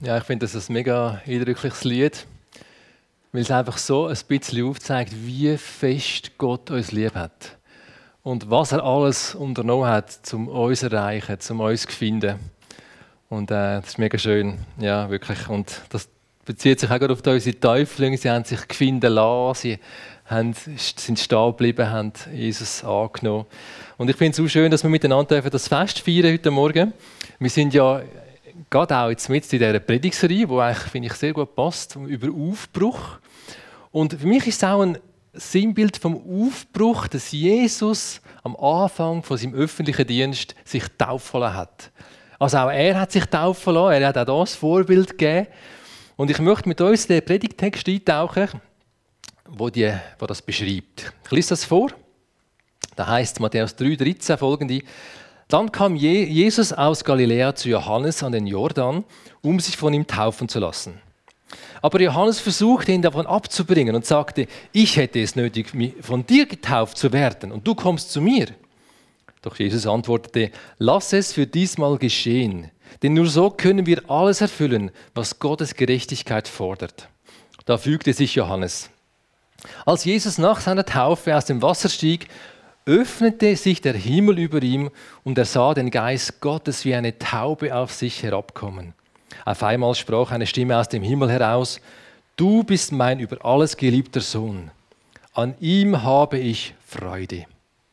Ja, ich finde das ein mega eindrückliches Lied, weil es einfach so ein bisschen aufzeigt, wie fest Gott uns lieb hat. Und was er alles unternommen hat, um uns zu erreichen, um uns zu finden. Und das ist mega schön, ja, wirklich. Und das bezieht sich auch gerade auf unsere Täuflinge. Sie haben sich finden lassen, sind stehen geblieben, haben Jesus angenommen. Und ich finde es so schön, dass wir miteinander das Fest feiern heute Morgen. Wir sind ja gerade auch jetzt mit in dieser Predigtserie, die eigentlich, finde ich, sehr gut passt, über Aufbruch. Und für mich ist es auch ein Sinnbild vom Aufbruch, dass Jesus am Anfang von seinem öffentlichen Dienst sich taufen lassen hat. Also auch er hat sich taufen lassen, er hat auch das Vorbild gegeben. Und ich möchte mit uns den Predigttext eintauchen, wo das beschreibt. Ich lese das vor. Da heißt Matthäus 3,13 folgende: Dann kam Jesus aus Galiläa zu Johannes an den Jordan, um sich von ihm taufen zu lassen. Aber Johannes versuchte, ihn davon abzubringen und sagte: Ich hätte es nötig, von dir getauft zu werden, und du kommst zu mir. Doch Jesus antwortete: Lass es für diesmal geschehen, denn nur so können wir alles erfüllen, was Gottes Gerechtigkeit fordert. Da fügte sich Johannes. Als Jesus nach seiner Taufe aus dem Wasser stieg, öffnete sich der Himmel über ihm und er sah den Geist Gottes wie eine Taube auf sich herabkommen. Auf einmal sprach eine Stimme aus dem Himmel heraus: Du bist mein über alles geliebter Sohn. An ihm habe ich Freude.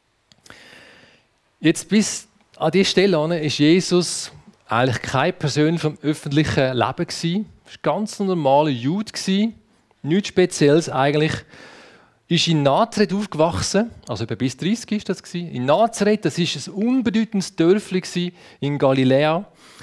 Jetzt bis an diese Stelle war Jesus eigentlich keine Person vom öffentlichen Leben. Er war ein ganz normaler Jude, nichts Spezielles eigentlich. Ist in Nazareth aufgewachsen, also etwa bis 30 war das. In Nazareth, das war ein unbedeutendes Dörfli in Galiläa.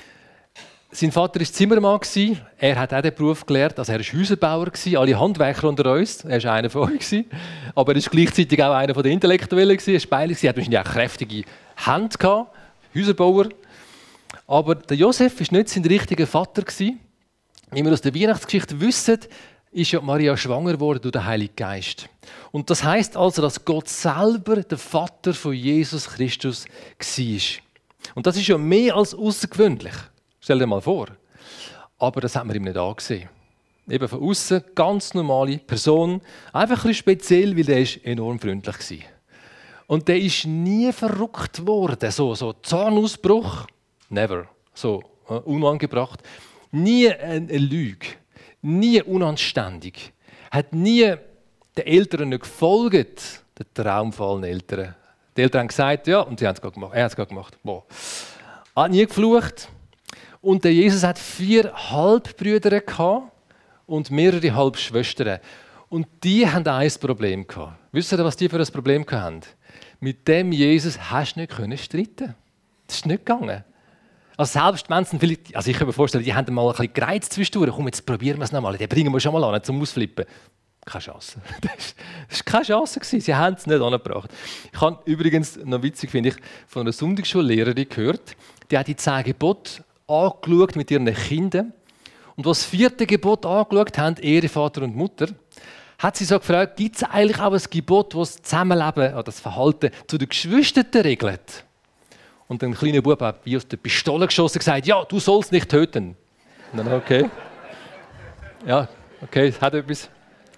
Sein Vater war Zimmermann, er hat auch den Beruf gelernt, also er war Häuserbauer, alle Handwerker unter uns, er war einer von uns. Aber er war gleichzeitig auch einer der Intellektuellen, ein Speiler, er hatte wahrscheinlich auch kräftige Hände, Häuserbauer. Aber der Josef war nicht sein richtiger Vater. Wie wir aus der Weihnachtsgeschichte wissen, ist ja Maria schwanger geworden durch den Heiligen Geist. Und das heisst also, dass Gott selber der Vater von Jesus Christus war. Und das ist ja mehr als außergewöhnlich. Stell dir mal vor. Aber das hat man ihm nicht angesehen. Eben von außen ganz normale Person, einfach ein bisschen speziell, weil er enorm freundlich war. Und der ist nie verrückt worden, so Zahnausbruch, never, so unangebracht, nie eine Lüge. Nie unanständig. Hat nie den Eltern nicht gefolgt, den traumvollen Eltern. Die Eltern haben gesagt, ja, und sie haben es gemacht. Er hat es gemacht. Wow. Hat nie geflucht. Und der Jesus hat 4 Halbbrüder gehabt und mehrere Halbschwestern. Und die haben ein Problem gehabt. Wisst ihr, was die für ein Problem hatten? Mit dem Jesus hast du nicht streiten. Das ist nicht gegangen. Also selbst wenn sie vielleicht, also ich kann mir vorstellen, die haben mal ein bisschen gereizt zwischendurch. Komm, jetzt probieren wir es nochmal. Den bringen wir schon mal an, zum Ausflippen. Keine Chance. Das war keine Chance. Sie haben es nicht angebracht. Ich habe übrigens, noch witzig finde ich, von einer Sonntagsschullehrerin gehört, die hat die 10 Gebote angeschaut mit ihren Kindern. Und als das 4. Gebot angeschaut haben, Ehre Vater und Mutter, hat sie so gefragt, gibt es eigentlich auch ein Gebot, das das Zusammenleben oder das Verhalten zu den Geschwistern regelt? Und ein kleiner Bub hat wie aus der Pistole geschossen und gesagt, ja, du sollst nicht töten. Und dann, okay. Ja, okay, es hat etwas.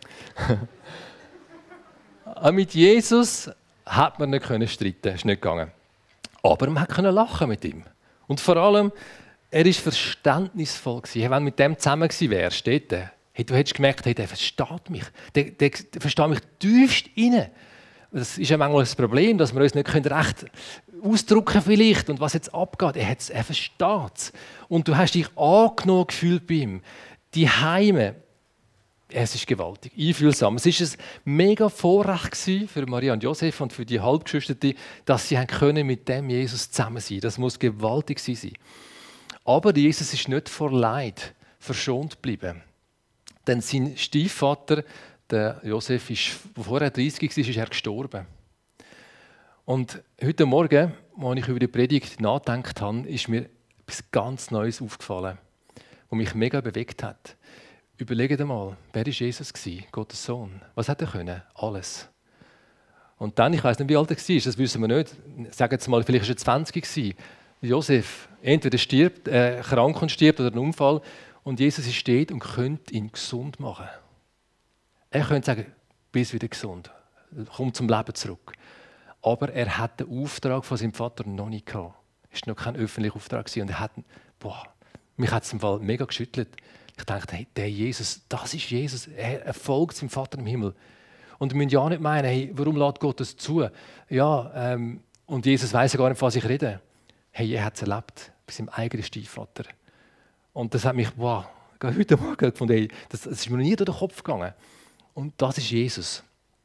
Aber mit Jesus hat man nicht streiten, ist nicht gegangen. Aber man konnte lachen mit ihm. Und vor allem, er war verständnisvoll. Wenn du mit dem zusammen gewesen wärst, du hättest gemerkt, hey, der versteht mich. Der versteht mich tiefst rein. Das ist ja manchmal das Problem, dass wir uns nicht recht ausdrücken vielleicht und was jetzt abgeht. Er versteht es. Und du hast dich angenommen gefühlt bei ihm. Die Heime, es ist gewaltig, einfühlsam. Es war ein mega Vorrecht für Maria und Josef und für die Halbgeschwister, dass sie mit dem Jesus zusammen sein. Das muss gewaltig sein. Aber Jesus ist nicht vor Leid verschont geblieben. Denn sein Stiefvater, der Josef, bevor er 30 war, ist er gestorben. Und heute Morgen, als ich über die Predigt nachgedacht habe, ist mir etwas ganz Neues aufgefallen, das mich mega bewegt hat. Überlegt einmal, wer war Jesus? Gottes Sohn. Was hat er können? Alles. Und dann, ich weiss nicht, wie alt er war, das wissen wir nicht. Sagen Sie mal, vielleicht war er 20 gewesen. Josef entweder stirbt, krank und stirbt oder einen Unfall und Jesus steht und könnte ihn gesund machen. Er könnte sagen, bist wieder gesund, komm zum Leben zurück. Aber er hat den Auftrag von seinem Vater noch nicht gehabt. Es war noch kein öffentlicher Auftrag und er hat, mich hat es im Fall mega geschüttelt. Ich dachte, hey, der Jesus, das ist Jesus, er folgt seinem Vater im Himmel. Und wir müssen ja nicht meinen, hey, warum lässt Gott das zu? Ja, und Jesus weiss ja gar nicht, was ich rede. Hey, er hat es erlebt, bei seinem eigenen Stiefvater. Und das hat mich, heute Morgen gefunden, hey, das ist mir noch nie durch den Kopf gegangen. Und das ist Jesus.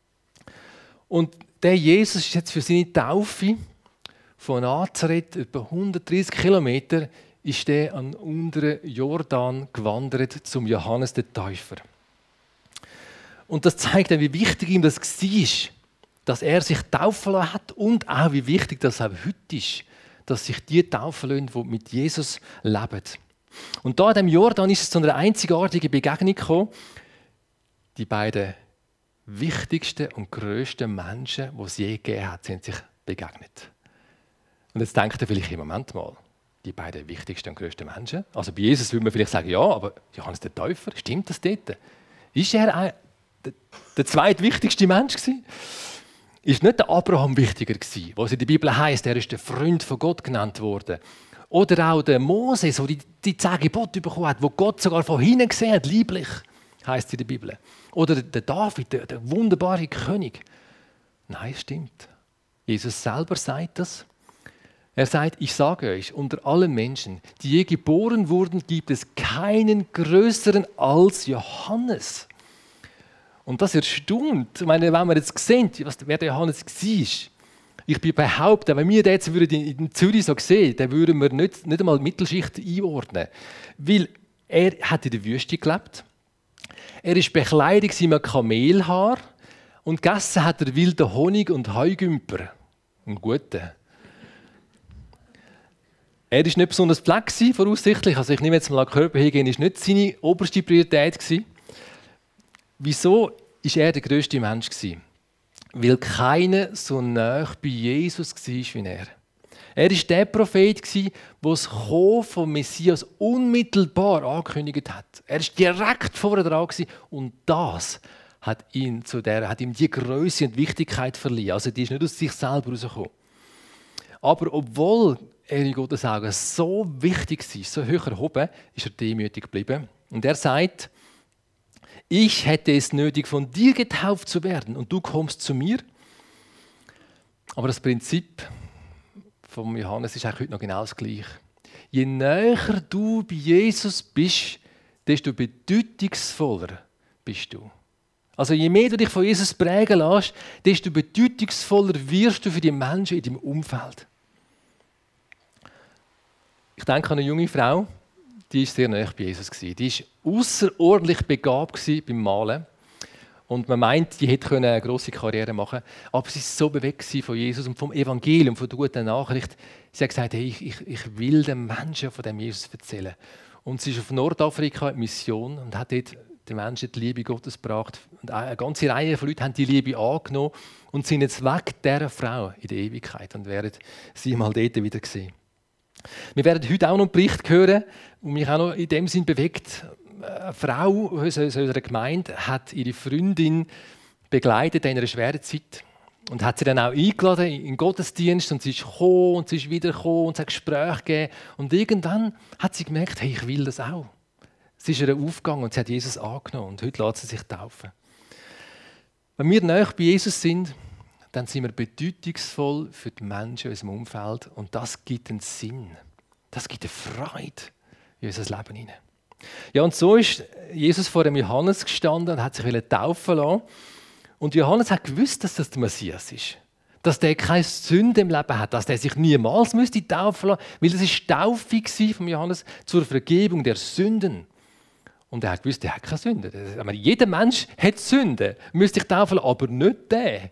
Und der Jesus ist jetzt für seine Taufe von Nazareth, etwa 130 Kilometer, ist der an den unteren Jordan gewandert zum Johannes der Täufer. Und das zeigt dann, wie wichtig ihm das war, dass er sich taufen lassen hat und auch, wie wichtig das auch heute ist, dass sich die taufen lassen, die mit Jesus leben. Und da in dem Jordan ist es zu einer einzigartigen Begegnung gekommen. Die beiden wichtigsten und grössten Menschen, die es je gegeben hat, sind sich begegnet. Und jetzt denkt ihr vielleicht im Moment mal, die beiden wichtigsten und grössten Menschen. Also bei Jesus würde man vielleicht sagen, ja, aber Johannes der Täufer, stimmt das dort? Ist er der zweitwichtigste Mensch gewesen? Ist nicht der Abraham wichtiger gewesen, was in der Bibel heißt, er ist der Freund von Gott genannt worden? Oder auch der Moses, der die 10 Gebote bekommen hat, wo Gott sogar von hinten gesehen hat, lieblich, heißt es in der Bibel. Oder der David, der wunderbare König. Nein, stimmt. Jesus selber sagt das. Er sagt, ich sage euch, unter allen Menschen, die je geboren wurden, gibt es keinen größeren als Johannes. Und das erstaunt. Ich meine, wenn wir jetzt sehen, wer der Johannes war, ich behaupte, wenn wir den jetzt in Zürich so sehen, dann würden wir nicht einmal die Mittelschicht einordnen. Weil er hat in der Wüste gelebt, er war bekleidet mit Kamelhaar und gegessen hat er wilden Honig und Heugümper. Einen guten. Er war nicht besonders pflegt, voraussichtlich. Also ich nehme jetzt mal an, Körperhygiene war nicht seine oberste Priorität. Wieso war er der grösste Mensch? Weil keiner so nah bei Jesus war wie er. Er war der Prophet, der das Kommen vom Messias unmittelbar angekündigt hat. Er war direkt vorher dran und das hat ihm die Größe und Wichtigkeit verliehen. Also die ist nicht aus sich selber herausgekommen. Aber obwohl er in Gottes Augen so wichtig war, so hoch erhoben, ist er demütig geblieben. Und er sagt, ich hätte es nötig, von dir getauft zu werden und du kommst zu mir. Aber das Prinzip von Johannes ist eigentlich heute noch genau das Gleiche. Je näher du bei Jesus bist, desto bedeutungsvoller bist du. Also je mehr du dich von Jesus prägen lässt, desto bedeutungsvoller wirst du für die Menschen in deinem Umfeld. Ich denke an eine junge Frau, die war sehr nahe bei Jesus. Die war außerordentlich begabt beim Malen. Und man meint, die hätte eine grosse Karriere machen können. Aber sie war so bewegt von Jesus und vom Evangelium, von der guten Nachricht. Sie hat gesagt, hey, ich will den Menschen von dem Jesus erzählen. Und sie ist auf Nordafrika in Mission und hat dort den Menschen die Liebe Gottes gebracht. Und eine ganze Reihe von Leuten haben die Liebe angenommen und sind jetzt weg dieser Frau in der Ewigkeit und werden sie mal dort wieder sehen. Wir werden heute auch noch einen Bericht hören, der mich auch noch in dem Sinn bewegt. Eine Frau aus unserer Gemeinde hat ihre Freundin begleitet in einer schweren Zeit und hat sie dann auch eingeladen in den Gottesdienst und sie ist gekommen und sie ist wieder gekommen und es hat Gespräche gegeben. Und irgendwann hat sie gemerkt, hey, ich will das auch. Es ist ihr aufgegangen und sie hat Jesus angenommen und heute lässt sie sich taufen. Wenn wir nahe bei Jesus sind, dann sind wir bedeutungsvoll für die Menschen in unserem Umfeld und das gibt einen Sinn. Das gibt eine Freude in unser Leben hinein. Ja, und so ist Jesus vor dem Johannes gestanden und hat sich taufen lassen. Und Johannes hat gewusst, dass das der Messias ist. Dass der keine Sünde im Leben hat, dass der sich niemals taufen lassen müsste, weil das ist die Taufe von Johannes zur Vergebung der Sünden. Und er hat gewusst, er hat keine Sünde. Jeder Mensch hat Sünde, müsste sich taufen lassen, aber nicht der.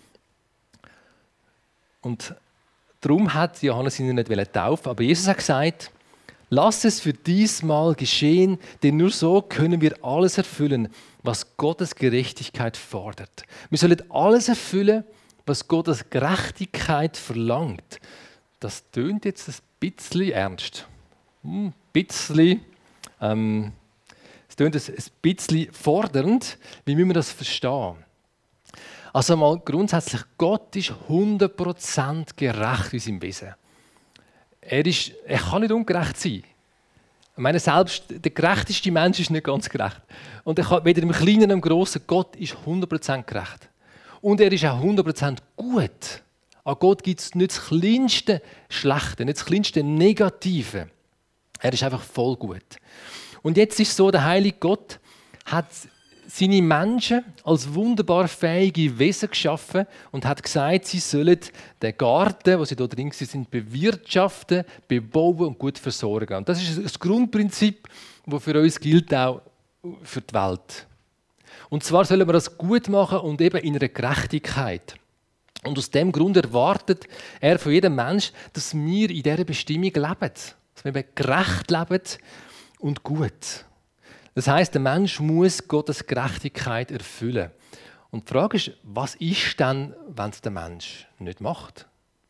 Und darum hat Johannes ihn nicht taufen, aber Jesus hat gesagt, lass es für diesmal geschehen, denn nur so können wir alles erfüllen, was Gottes Gerechtigkeit fordert. Wir sollen alles erfüllen, was Gottes Gerechtigkeit verlangt. Das tönt jetzt ein bisschen ernst. Ein bisschen, es klingt ein bisschen fordernd. Wie müssen wir das verstehen? Also mal grundsätzlich, Gott ist 100% gerecht in seinem Wesen. Er kann nicht ungerecht sein. Ich meine, selbst der gerechteste Mensch ist nicht ganz gerecht. Und er kann weder im Kleinen noch im Grossen. Gott ist 100% gerecht. Und er ist auch 100% gut. An Gott gibt es nicht das kleinste Schlechte, nicht das kleinste Negative. Er ist einfach voll gut. Und jetzt ist es so, der heilige Gott hat seine Menschen als wunderbar fähige Wesen geschaffen und hat gesagt, sie sollen den Garten, wo sie da drin sind, bewirtschaften, bebauen und gut versorgen. Und das ist das Grundprinzip, das für uns gilt, auch für die Welt. Und zwar sollen wir das gut machen und eben in einer Gerechtigkeit. Und aus dem Grund erwartet er von jedem Menschen, dass wir in dieser Bestimmung leben. Dass wir eben gerecht leben und gut. Das heisst, der Mensch muss Gottes Gerechtigkeit erfüllen. Und die Frage ist, was ist denn, wenn es der Mensch nicht macht?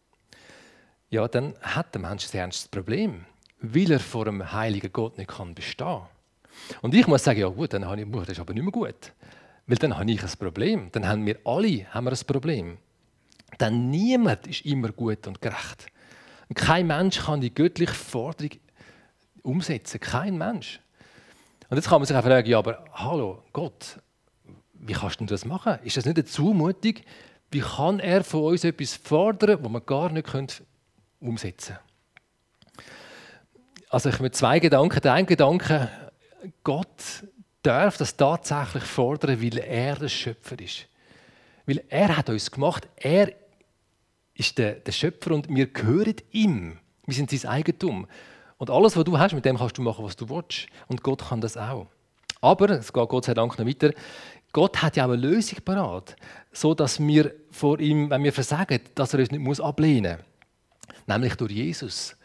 Ja, dann hat der Mensch ein ernstes Problem, weil er vor einem heiligen Gott nicht bestehen kann. Und ich muss sagen, ja gut, das ist aber nicht mehr gut. Weil dann habe ich ein Problem. Dann haben wir alle ein Problem. Denn niemand ist immer gut und gerecht. Und kein Mensch kann die göttliche Forderung umsetzen. Kein Mensch. Und jetzt kann man sich auch fragen, ja, aber hallo, Gott, wie kannst du das machen? Ist das nicht eine Zumutung? Wie kann er von uns etwas fordern, das wir gar nicht umsetzen können? Also ich habe zwei Gedanken. Der eine Gedanke, Gott darf das tatsächlich fordern, weil er der Schöpfer ist. Weil er hat uns gemacht, er ist der Schöpfer und wir gehören ihm. Wir sind sein Eigentum. Und alles, was du hast, mit dem kannst du machen, was du willst. Und Gott kann das auch. Aber, es geht Gott sei Dank noch weiter, Gott hat ja auch eine Lösung parat, so dass wir vor ihm, wenn wir versagen, dass er uns nicht ablehnen muss. Nämlich durch Jesus.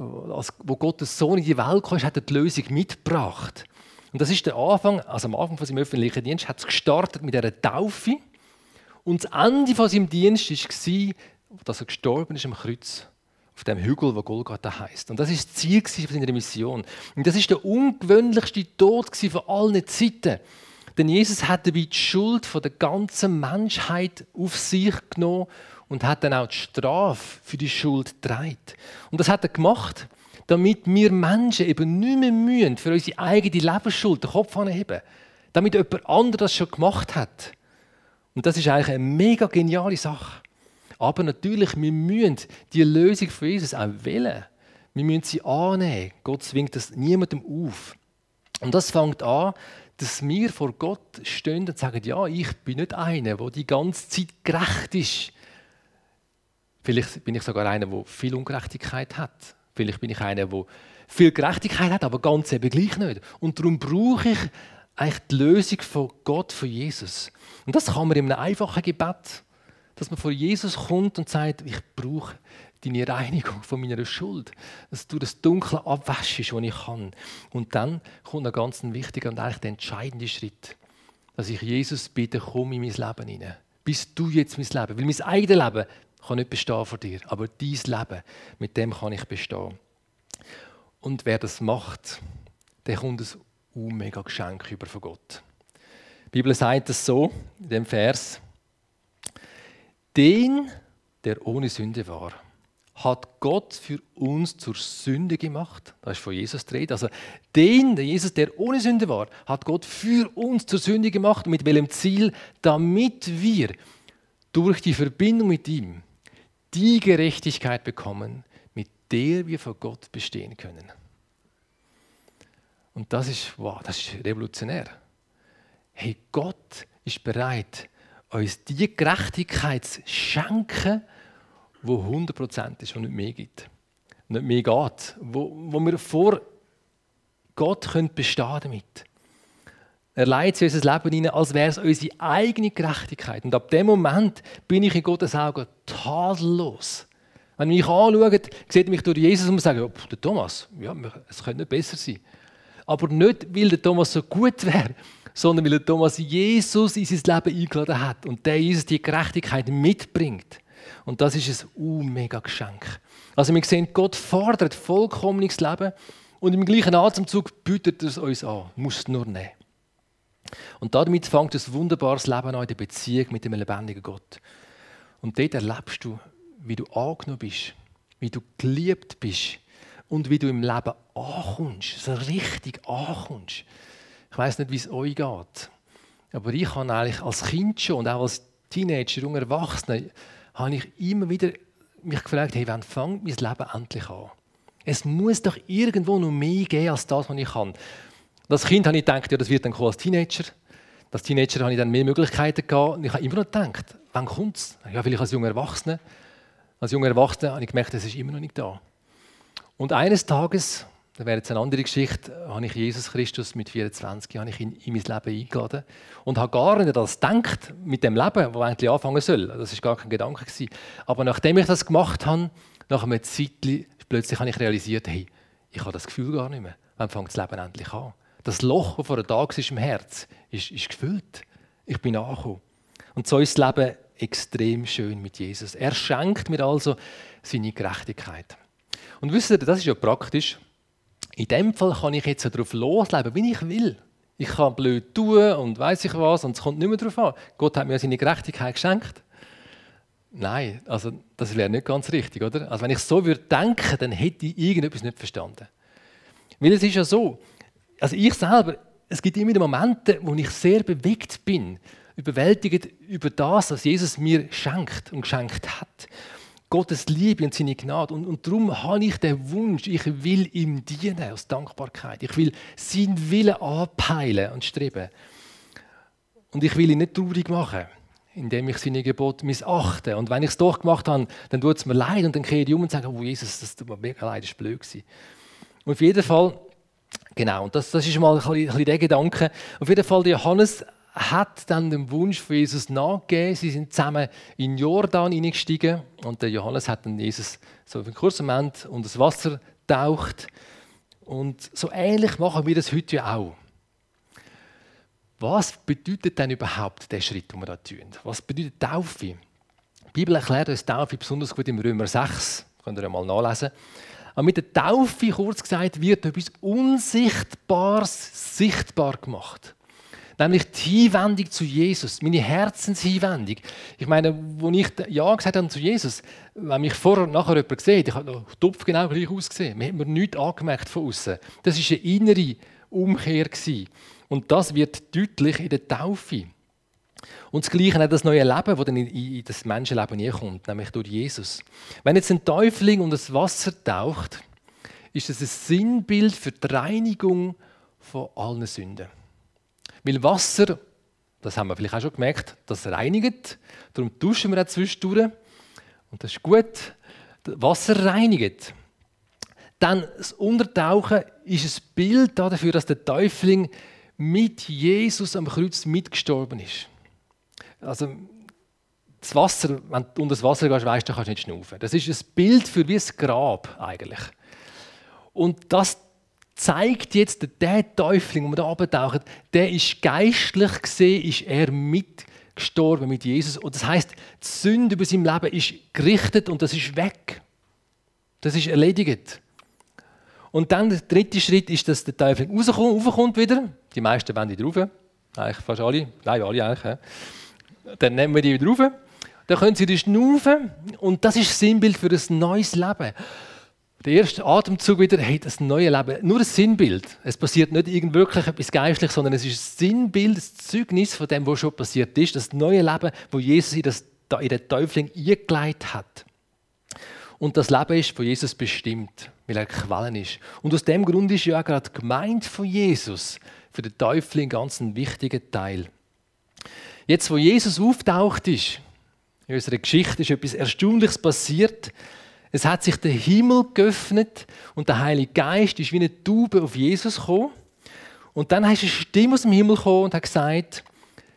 Wo Gottes Sohn in die Welt kam, hat er die Lösung mitgebracht. Und das ist der Anfang, also am Anfang von seinem öffentlichen Dienst, hat es gestartet mit dieser Taufe. Und das Ende von seinem Dienst war, dass er gestorben ist am Kreuz. Auf dem Hügel, wo Golgatha heisst. Und das war das Ziel seiner Mission. Und das war der ungewöhnlichste Tod von allen Zeiten. Denn Jesus hat dabei die Schuld der ganzen Menschheit auf sich genommen und hat dann auch die Strafe für die Schuld getragen. Und das hat er gemacht, damit wir Menschen eben nicht mehr müssen für unsere eigene Lebensschuld den Kopf anheben. Damit jemand anderes das schon gemacht hat. Und das ist eigentlich eine mega geniale Sache. Aber natürlich, wir müssen die Lösung von Jesus auch wählen. Wir müssen sie annehmen. Gott zwingt das niemandem auf. Und das fängt an, dass wir vor Gott stehen und sagen, ja, ich bin nicht einer, der die ganze Zeit gerecht ist. Vielleicht bin ich sogar einer, der viel Ungerechtigkeit hat. Vielleicht bin ich einer, der viel Gerechtigkeit hat, aber ganz eben gleich nicht. Und darum brauche ich eigentlich die Lösung von Gott, von Jesus. Und das kann man in einem einfachen Gebet, dass man vor Jesus kommt und sagt, ich brauche deine Reinigung von meiner Schuld. Dass du das Dunkle abwäschst, was ich kann. Und dann kommt ein ganz wichtiger und eigentlich der entscheidende Schritt, dass ich Jesus bitte, komm in mein Leben hinein. Bist du jetzt mein Leben? Weil mein eigenes Leben kann nicht bestehen vor dir, aber dein Leben, mit dem kann ich bestehen. Und wer das macht, der kommt ein mega Geschenk über von Gott. Die Bibel sagt es so, in dem Vers, den, der ohne Sünde war, hat Gott für uns zur Sünde gemacht. Das ist von Jesus die Rede. Also den, der Jesus, der ohne Sünde war, hat Gott für uns zur Sünde gemacht. Mit welchem Ziel? Damit wir durch die Verbindung mit ihm die Gerechtigkeit bekommen, mit der wir vor Gott bestehen können. Und das ist revolutionär. Hey, Gott ist bereit, uns die Gerechtigkeit zu schenken, die 100% ist und nicht mehr gibt. Nicht mehr geht. Wo wir vor Gott bestehen können damit. Er leitet in unser Leben hinein, als wäre es unsere eigene Gerechtigkeit. Und ab dem Moment bin ich in Gottes Augen tadellos. Wenn ihr mich anschaut, sieht mich durch Jesus und sagt, ja, der Thomas, ja, es könnte nicht besser sein. Aber nicht, weil der Thomas so gut wäre, sondern weil der Thomas Jesus in sein Leben eingeladen hat und der Jesus die Gerechtigkeit mitbringt. Und das ist ein mega Geschenk. Also wir sehen, Gott fordert vollkommenes Leben und im gleichen Atemzug bietet er es uns an. Du musst es nur nehmen. Und damit fängt ein wunderbares Leben an in der Beziehung mit dem lebendigen Gott. Und dort erlebst du, wie du angenommen bist, wie du geliebt bist und wie du im Leben ankommst, so richtig ankommst. Ich weiss nicht, wie es euch geht, aber ich habe eigentlich als Kind schon und auch als Teenager, junger Erwachsener, habe ich immer wieder mich gefragt, hey, wann fängt mein Leben endlich an? Es muss doch irgendwo noch mehr geben als das, was ich kann. Als Kind habe ich gedacht, ja, das wird dann kommen als Teenager. Als Teenager habe ich dann mehr Möglichkeiten gehabt. Und ich habe immer noch gedacht, wann kommt es? Ja, vielleicht als junger Erwachsener. Als junger Erwachsener habe ich gemerkt, es ist immer noch nicht da. Und eines Tages, das wäre jetzt eine andere Geschichte, habe ich Jesus Christus mit 24 habe ich ihn in mein Leben eingeladen und habe gar nicht das gedacht mit dem Leben, das eigentlich anfangen soll. Das war gar kein Gedanke. Aber nachdem ich das gemacht habe, nach einem Zeitchen, plötzlich habe ich realisiert, hey, ich habe das Gefühl gar nicht mehr. Wann fängt das Leben endlich an? Das Loch, das vor einem Tag ist im Herz, ist gefüllt. Ich bin angekommen. Und so ist das Leben extrem schön mit Jesus. Er schenkt mir also seine Gerechtigkeit. Und wisst ihr, das ist ja praktisch. In dem Fall kann ich jetzt darauf losleben, wie ich will. Ich kann blöd tun und weiss ich was und es kommt nicht mehr darauf an. Gott hat mir seine Gerechtigkeit geschenkt. Nein, also das wäre nicht ganz richtig, oder? Also wenn ich so würde denken, dann hätte ich irgendetwas nicht verstanden. Weil es ist ja so, also ich selber, es gibt immer wieder Momente, wo ich sehr bewegt bin, überwältigt über das, was Jesus mir schenkt und geschenkt hat. Gottes Liebe und seine Gnade. Und darum habe ich den Wunsch, ich will ihm dienen aus Dankbarkeit. Ich will seinen Willen anpeilen und streben. Und ich will ihn nicht traurig machen, indem ich seine Gebote missachte. Und wenn ich es doch gemacht habe, dann tut es mir leid und dann kehre ich um und sage, oh Jesus, das tut mir mega leid, das war blöd. Und auf jeden Fall, genau, und das ist mal ein bisschen der Gedanke. Auf jeden Fall, Johannes hat dann dem Wunsch von Jesus nachgegeben. Sie sind zusammen in Jordan hineingestiegen und der Johannes hat dann Jesus so für einen kurzen Moment unter das Wasser getaucht. Und so ähnlich machen wir das heute ja auch. Was bedeutet denn überhaupt der Schritt, den wir da tun? Was bedeutet Taufe? Die Bibel erklärt uns Taufe besonders gut im Römer 6. Könnt ihr ja mal nachlesen. Aber mit der Taufe, kurz gesagt, wird etwas Unsichtbares sichtbar gemacht. Nämlich die Hinwendung zu Jesus, meine Herzenshinwendung. Ich meine, als ich Ja gesagt habe zu Jesus, wenn mich vorher und nachher jemand sieht, ich habe noch topfgenau gleich ausgesehen. Man hat mir nichts angemerkt von außen. Das war eine innere Umkehr. Und das wird deutlich in der Taufe. Und das Gleiche hat das neue Leben, das dann in das Menschenleben hineinkommt, nämlich durch Jesus. Wenn jetzt ein Täufling unter das Wasser taucht, ist das ein Sinnbild für die Reinigung von allen Sünden. Weil Wasser, das haben wir vielleicht auch schon gemerkt, das reinigt. Darum duschen wir auch zwischendurch. Und das ist gut. Wasser reinigt. Dann das Untertauchen ist ein Bild dafür, dass der Täufling mit Jesus am Kreuz mitgestorben ist. Also das Wasser, wenn du unter das Wasser gehst, weißt du, kannst du nicht schnaufen. Das ist ein Bild für wie ein Grab eigentlich. Und das zeigt jetzt, der Täufling, den wir da abtauchen, der ist geistlich gesehen, ist er mitgestorben mit Jesus. Und das heisst, die Sünde über sein Leben ist gerichtet und das ist weg. Das ist erledigt. Und dann der dritte Schritt ist, dass der Täufling raufkommt wieder. Die meisten wollen wieder rauf. Eigentlich fast alle. Nein, alle eigentlich. Ja. Dann nehmen wir die wieder rauf. Dann können sie wieder schnaufen. Und das ist das Sinnbild für ein neues Leben. Der erste Atemzug wieder, hey, das neue Leben. Nur ein Sinnbild. Es passiert nicht wirklich etwas Geistliches, sondern es ist ein Sinnbild, ein Zeugnis von dem, was schon passiert ist. Das neue Leben, das Jesus in den Täufling eingelegt hat. Und das Leben ist von Jesus bestimmt, weil er Quellen ist. Und aus dem Grund ist ja auch gerade die Gemeinde von Jesus für den Täufling ganz ein wichtiger Teil. Jetzt, wo Jesus auftaucht ist, in unserer Geschichte ist etwas Erstaunliches passiert. Es hat sich der Himmel geöffnet und der Heilige Geist ist wie eine Taube auf Jesus gekommen. Und dann ist eine Stimme aus dem Himmel gekommen und hat gesagt,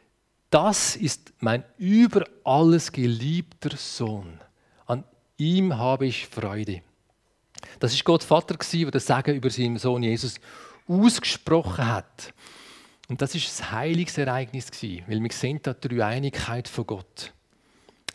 das ist mein über alles geliebter Sohn. An ihm habe ich Freude. Das ist Gott Vater, der das Segen über seinen Sohn Jesus ausgesprochen hat. Und das ist ein heiliges Ereignis, weil wir sehen da die Dreieinigkeit von Gott.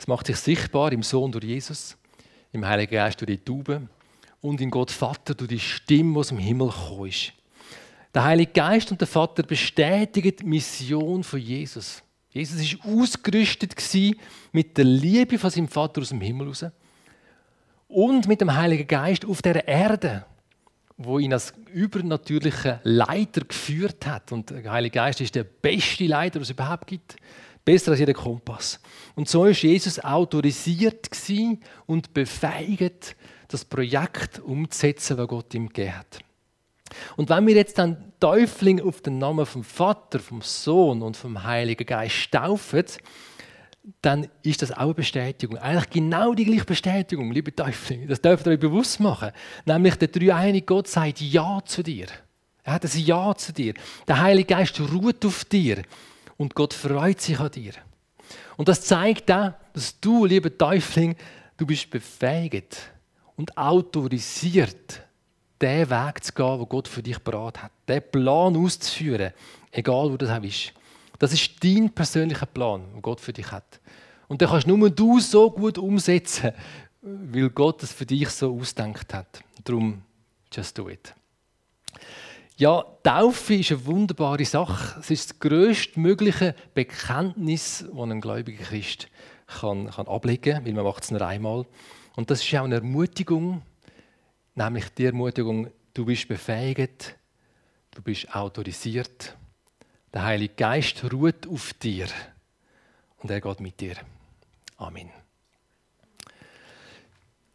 Es macht sich sichtbar im Sohn durch Jesus, im Heiligen Geist durch die Taube und in Gott Vater durch die Stimme, die aus dem Himmel gekommen ist. Der Heilige Geist und der Vater bestätigen die Mission von Jesus. Jesus war ausgerüstet mit der Liebe von seinem Vater aus dem Himmel raus und mit dem Heiligen Geist auf der Erde, wo ihn als übernatürlicher Leiter geführt hat. Und der Heilige Geist ist der beste Leiter, den es überhaupt gibt. Besser als jeder Kompass. Und so ist Jesus autorisiert und befähigt, das Projekt umzusetzen, das Gott ihm gegeben hat. Und wenn wir jetzt dann Täufling auf den Namen vom Vater, vom Sohn und vom Heiligen Geist taufen, dann ist das auch eine Bestätigung. Eigentlich genau die gleiche Bestätigung, liebe Täuflinge. Das dürft ihr euch bewusst machen. Nämlich der dreieinige Gott sagt Ja zu dir. Er hat ein Ja zu dir. Der Heilige Geist ruht auf dir und Gott freut sich an dir. Und das zeigt auch, dass du, lieber Täufling, du bist befähigt und autorisiert, den Weg zu gehen, den Gott für dich parat hat. Den Plan auszuführen, egal wo das auch ist. Das ist dein persönlicher Plan, den Gott für dich hat. Und den kannst nur du so gut umsetzen, weil Gott es für dich so ausgedacht hat. Darum, just do it. Ja, Taufe ist eine wunderbare Sache. Es ist das grösstmögliche Bekenntnis, das ein gläubiger Christ kann ablegen kann, weil man macht es nur einmal. Und das ist auch eine Ermutigung, nämlich die Ermutigung, du bist befähigt, du bist autorisiert, der Heilige Geist ruht auf dir und er geht mit dir. Amen.